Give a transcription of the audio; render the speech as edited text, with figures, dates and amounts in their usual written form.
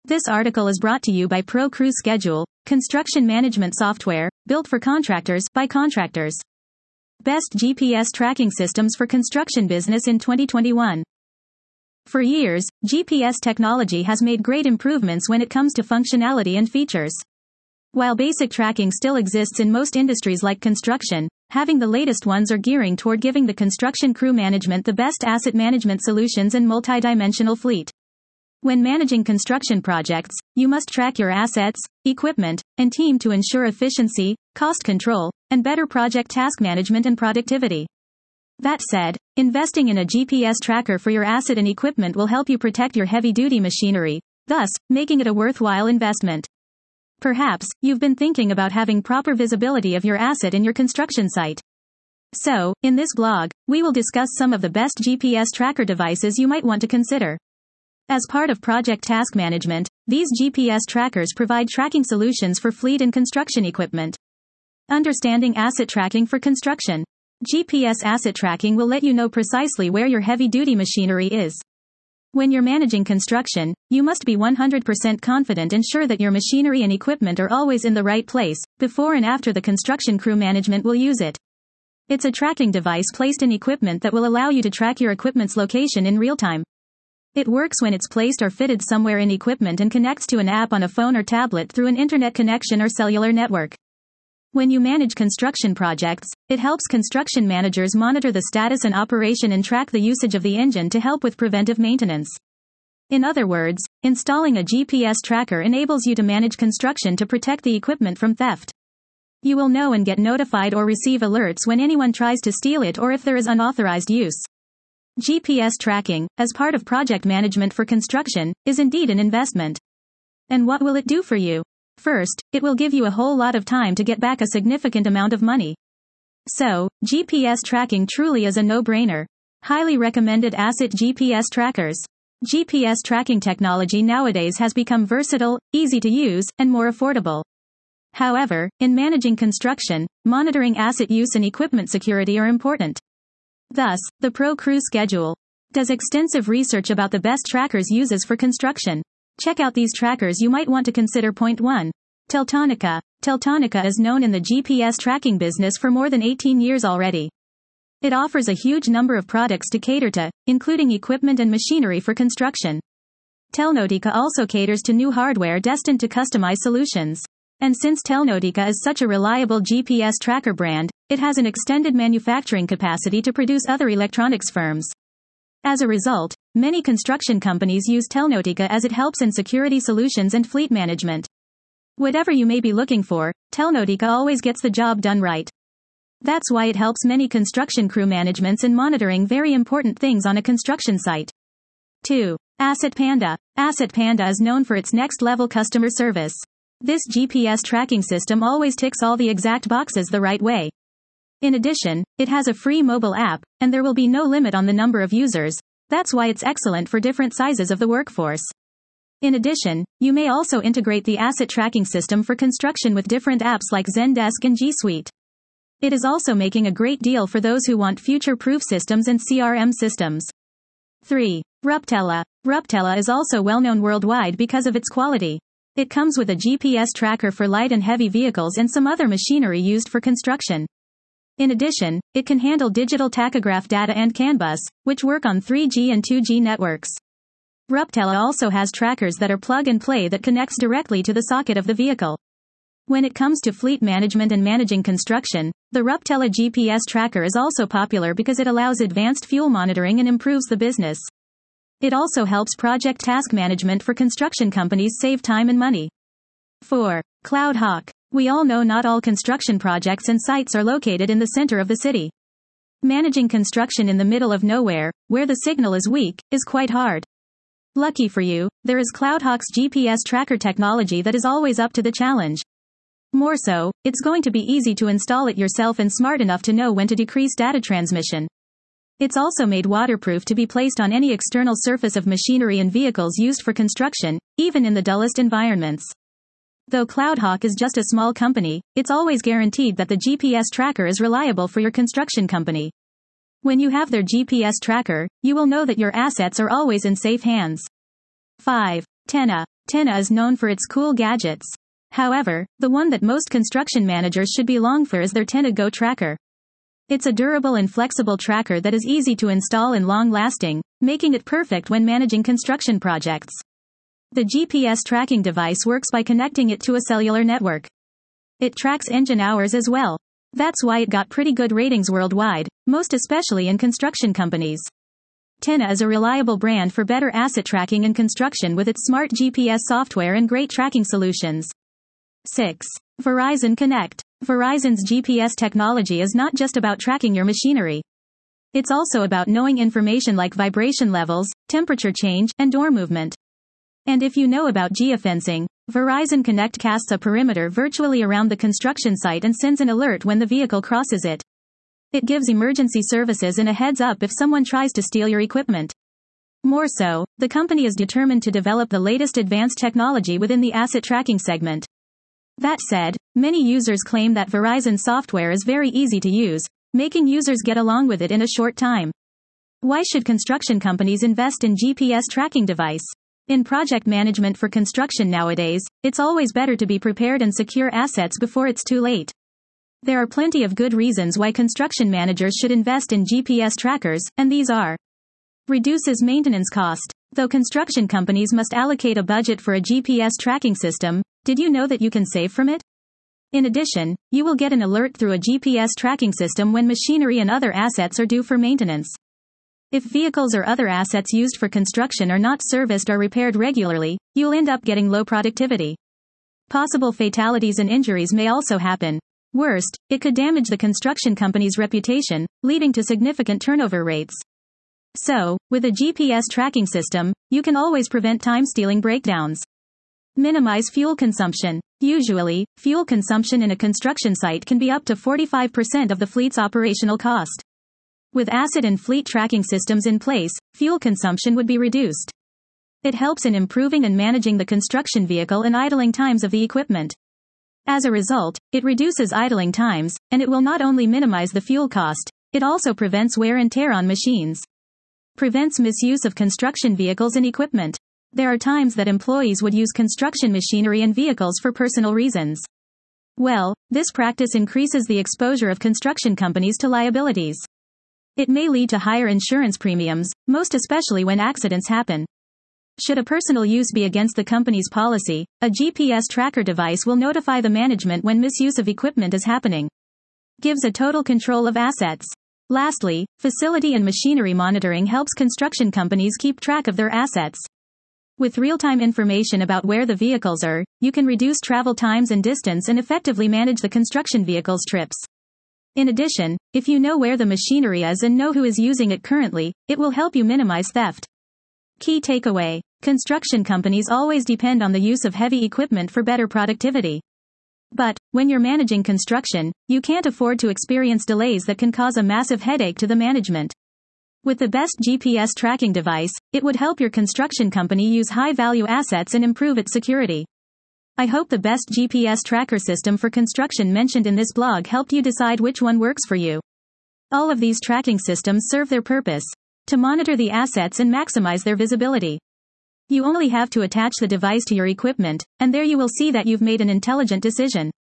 This article is brought to you by ProCrew Schedule, construction management software, built for contractors, by contractors. Best GPS tracking systems for construction business in 2021. For years, GPS technology has made great improvements when it comes to functionality and features. While basic tracking still exists in most industries like construction, having the latest ones are gearing toward giving the construction crew management the best asset management solutions and multidimensional fleet. When managing construction projects, you must track your assets, equipment, and team to ensure efficiency, cost control, and better project task management and productivity. That said, investing in a GPS tracker for your asset and equipment will help you protect your heavy-duty machinery, thus, making it a worthwhile investment. Perhaps, you've been thinking about having proper visibility of your asset in your construction site. So, in this blog, we will discuss some of the best GPS tracker devices you might want to consider. As part of project task management, these GPS trackers provide tracking solutions for fleet and construction equipment. Understanding asset tracking for construction. GPS asset tracking will let you know precisely where your heavy-duty machinery is. When you're managing construction, you must be 100% confident and sure that your machinery and equipment are always in the right place, before and after the construction crew management will use it. It's a tracking device placed in equipment that will allow you to track your equipment's location in real time. It works when it's placed or fitted somewhere in equipment and connects to an app on a phone or tablet through an internet connection or cellular network. When you manage construction projects, it helps construction managers monitor the status and operation and track the usage of the engine to help with preventive maintenance. In other words, installing a GPS tracker enables you to manage construction to protect the equipment from theft. You will know and get notified or receive alerts when anyone tries to steal it or if there is unauthorized use. GPS tracking, as part of project management for construction, is indeed an investment. And what will it do for you? First, it will give you a whole lot of time to get back a significant amount of money. So, GPS tracking truly is a no-brainer. Highly recommended asset GPS trackers. GPS tracking technology nowadays has become versatile, easy to use, and more affordable. However, in managing construction, monitoring asset use and equipment security are important. Thus, the ProCrew Schedule does extensive research about the best trackers uses for construction. Check out these trackers you might want to consider. Point 1. Teltonika. Teltonika is known in the GPS tracking business for more than 18 years already. It offers a huge number of products to cater to, including equipment and machinery for construction. Telnotika also caters to new hardware destined to customize solutions. And since Telnotika is such a reliable GPS tracker brand, it has an extended manufacturing capacity to produce other electronics firms. As a result, many construction companies use Telnotika as it helps in security solutions and fleet management. Whatever you may be looking for, Telnotika always gets the job done right. That's why it helps many construction crew managements in monitoring very important things on a construction site. 2. Asset Panda. Asset Panda is known for its next-level customer service. This GPS tracking system always ticks all the exact boxes the right way. In addition, it has a free mobile app, and there will be no limit on the number of users. That's why it's excellent for different sizes of the workforce. In addition, you may also integrate the asset tracking system for construction with different apps like Zendesk and G Suite. It is also making a great deal for those who want future-proof systems and CRM systems. 3. Ruptela. Ruptela is also well-known worldwide because of its quality. It comes with a GPS tracker for light and heavy vehicles and some other machinery used for construction. In addition, it can handle digital tachograph data and CAN bus, which work on 3G and 2G networks. Ruptela also has trackers that are plug-and-play that connects directly to the socket of the vehicle. When it comes to fleet management and managing construction, the Ruptela GPS tracker is also popular because it allows advanced fuel monitoring and improves the business. It also helps project task management for construction companies save time and money. 4. CloudHawk. We all know not all construction projects and sites are located in the center of the city. Managing construction in the middle of nowhere, where the signal is weak, is quite hard. Lucky for you, there is CloudHawk's GPS tracker technology that is always up to the challenge. More so, it's going to be easy to install it yourself and smart enough to know when to decrease data transmission. It's also made waterproof to be placed on any external surface of machinery and vehicles used for construction, even in the dullest environments. Though CloudHawk is just a small company, it's always guaranteed that the GPS tracker is reliable for your construction company. When you have their GPS tracker, you will know that your assets are always in safe hands. 5. Tenna. Tenna is known for its cool gadgets. However, the one that most construction managers should be longing for is their Tenna Go tracker. It's a durable and flexible tracker that is easy to install and long-lasting, making it perfect when managing construction projects. The GPS tracking device works by connecting it to a cellular network. It tracks engine hours as well. That's why it got pretty good ratings worldwide, most especially in construction companies. Tenna is a reliable brand for better asset tracking in construction with its smart GPS software and great tracking solutions. 6. Verizon Connect. Verizon's GPS technology is not just about tracking your machinery. It's also about knowing information like vibration levels, temperature change, and door movement. And if you know about geofencing, Verizon Connect casts a perimeter virtually around the construction site and sends an alert when the vehicle crosses it. It gives emergency services a heads up if someone tries to steal your equipment. More so, the company is determined to develop the latest advanced technology within the asset tracking segment. That said, many users claim that Verizon software is very easy to use, making users get along with it in a short time. Why should construction companies invest in GPS tracking device? In project management for construction nowadays, it's always better to be prepared and secure assets before it's too late. There are plenty of good reasons why construction managers should invest in GPS trackers, and these are: reduces maintenance cost. Though construction companies must allocate a budget for a GPS tracking system, did you know that you can save from it? In addition, you will get an alert through a GPS tracking system when machinery and other assets are due for maintenance. If vehicles or other assets used for construction are not serviced or repaired regularly, you'll end up getting low productivity. Possible fatalities and injuries may also happen. Worst, it could damage the construction company's reputation, leading to significant turnover rates. So, with a GPS tracking system, you can always prevent time-stealing breakdowns. Minimize fuel consumption. Usually, fuel consumption in a construction site can be up to 45% of the fleet's operational cost. With asset and fleet tracking systems in place, fuel consumption would be reduced. It helps in improving and managing the construction vehicle and idling times of the equipment. As a result, it reduces idling times, and it will not only minimize the fuel cost, it also prevents wear and tear on machines. Prevents misuse of construction vehicles and equipment. There are times that employees would use construction machinery and vehicles for personal reasons. Well, this practice increases the exposure of construction companies to liabilities. It may lead to higher insurance premiums, most especially when accidents happen. Should a personal use be against the company's policy, a GPS tracker device will notify the management when misuse of equipment is happening. Gives a total control of assets. Lastly, facility and machinery monitoring helps construction companies keep track of their assets. With real-time information about where the vehicles are, you can reduce travel times and distance and effectively manage the construction vehicle's trips. In addition, if you know where the machinery is and know who is using it currently, it will help you minimize theft. Key takeaway: construction companies always depend on the use of heavy equipment for better productivity. But, when you're managing construction, you can't afford to experience delays that can cause a massive headache to the management. With the best GPS tracking device, it would help your construction company use high-value assets and improve its security. I hope the best GPS tracker system for construction mentioned in this blog helped you decide which one works for you. All of these tracking systems serve their purpose: to monitor the assets and maximize their visibility. You only have to attach the device to your equipment, and there you will see that you've made an intelligent decision.